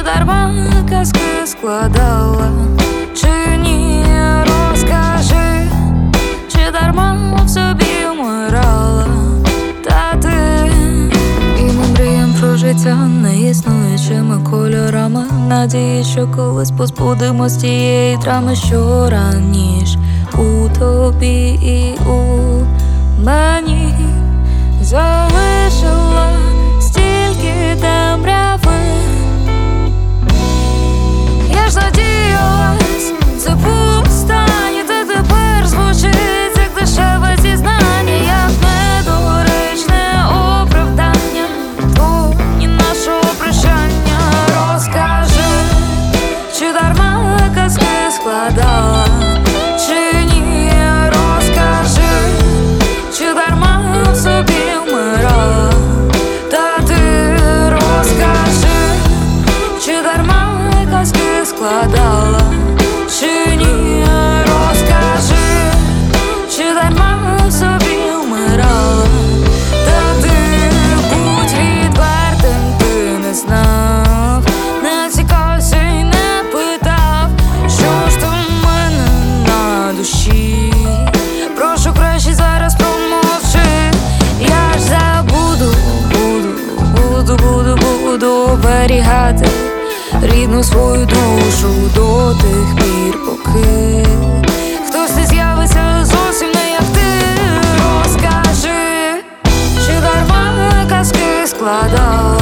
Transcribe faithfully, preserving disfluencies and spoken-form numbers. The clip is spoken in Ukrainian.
дарма казки складала, чи ні, розкажи, чи дарма в собі вмирала, та ти. І ми мрієм про життя неіснуючими кольорами, надії, що колись позбудемось тієї драми, що раніше у тобі і у мені залишила стільки темряви. Я ж надіялась, це повстання, та тепер звучить як дешеве зізнання, як недоречне оправдання тоні нашого прощання. Розкажи, чи дарма казки складала, чи ні, розкажи, чи дарма в собі вмирала, та ти. Розкажи, чи дарма казки складала, чи ні, розкажи, чи дарма в собі вмирала, та ти. Будь відвертим, ти не знав, не цікавився й не питав, що ж там в мене на душі. Прошу, краще зараз промовчи. Я ж забуду, буду, буду, буду, буду оберігати рідну свою душу до тих пір, поки хтось не з'явиться зовсім не як ти. Розкажи, чи дарма казки складала,